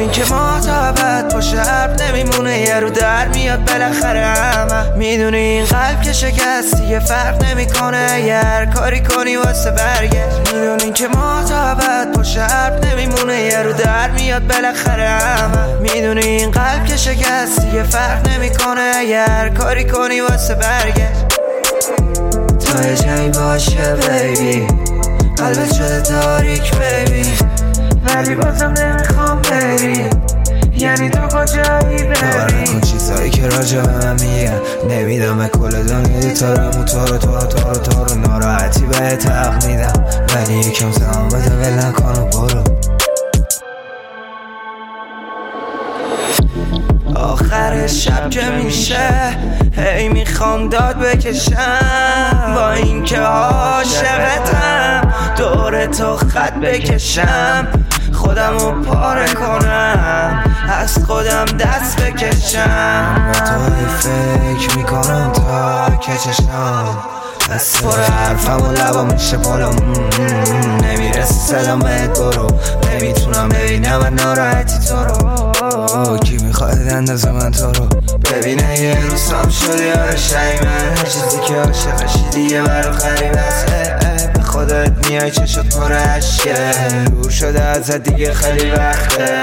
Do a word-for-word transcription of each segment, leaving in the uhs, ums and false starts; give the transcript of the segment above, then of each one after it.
میدونین که ما تا ابد پشت حرف نمیمونه، یه رو در میاد بالاخره همه. میدونین قلب که شکست دیگه فرق نمیکنه، یه هر کاری کنی واسه برگشت. میدونین که ما تا ابد پشت حرف نمیمونه، یه رو در میاد بالاخره همه. میدونین قلب که شکست دیگه فرق نمیکنه، یه هر کاری کنی واسه برگشت. تا یه جایی باشه بیبی، قلبت شده تاریک بیبی، ولی بازم نمیخوام بری. یعنی تو کجایی بری؟ کن چیزایی که راجع به من میگن نمیدم کل دنیا تارم و تارو تارو تارو تارو ناراحتی بهت حق میدم، ولی یکم زمان بده ول نکن و برو. آخر شب که میشه هی میخوام داد بکشم، با این که عاشقتم دور تو خط بکشم، خودمو پاره کنم از خودم دست بکشم. با تو فکر میکنم تا که چشم دست پر حرفم و لبا میشه پالم، نمیرسی صدام بهت برو. نمیتونم ببینم من ناراحتی تو رو، کی میخواد اندازه من تو رو ببینه. یه روزم شدی آره شیمن، هر چیزی که عاشقشی دیگه برو غریبه است. به خودت میای چشت پر عشقه، دور شده ازت دیگه خیلی وقته.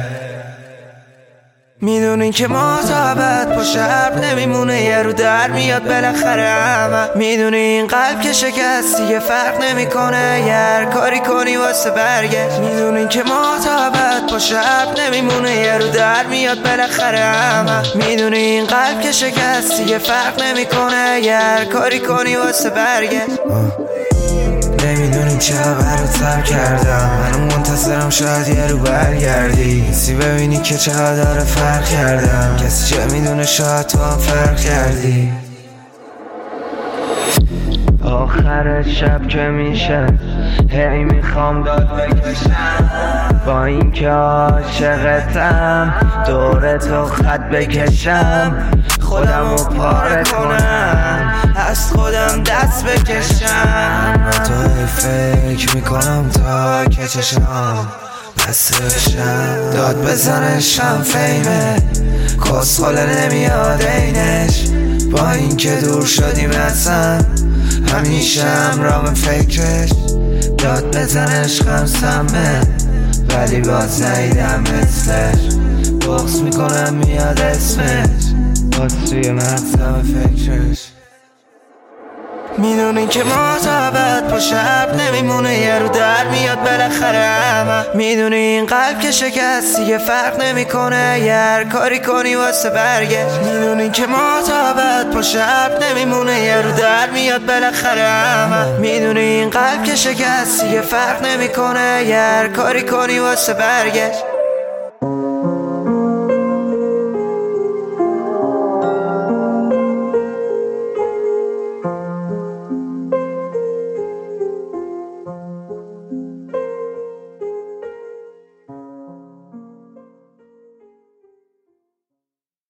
میدونین که ما تا ابد پشت حرف نمیمونه، یه رو در میاد بالاخره همه. میدونین قلب که شکست دیگه فرق نمیکنه، یه هر کاری کنی واسه برگشت. میدونین که ما تا ابد پشت حرف نمیمونه، یه رو در میاد بالاخره همه. میدونین قلب که شکست دیگه فرق نمیکنه، یه هر کاری کنی واسه برگشت. نمیدونیم چه رو تر کردم، منو منتظرم شاید یه رو برگردی، سی ببینی که چقدر فرق کردم. کسی چه میدونه شاید تو هم فرق کردی. آخر شب که میشه هی میخوام داد بکشم، با این که عاشقتم دور تو خط بکشم، خودمو پاره کنم از خودم دست بکشم. با تو فکر میکنم تا که چشم بسته بشم، داد بزنشم فیمه کسخوله نمیاد اینش. با این که دور شدیم اصلا همیشه همراه فکرش، داد بزنش خم سمه ولی باز نیدم مثلش. بغض میکنم میاد اسمش باز توی مغزم فکرش. میدونین که ما تا ابد پشت حرف نمیمونه، یه رو در میاد بالاخره همه. میدونین قلب که شکست دیگه فرق نمیکنه، یه هر کاری کنی واسه برگشت. میدونین که ما تا ابد پشت حرف نمیمونه، یه رو در میاد بالاخره همه. میدونین قلب که شکست دیگه فرق نمیکنه، یه هر کاری کنی واسه برگشت.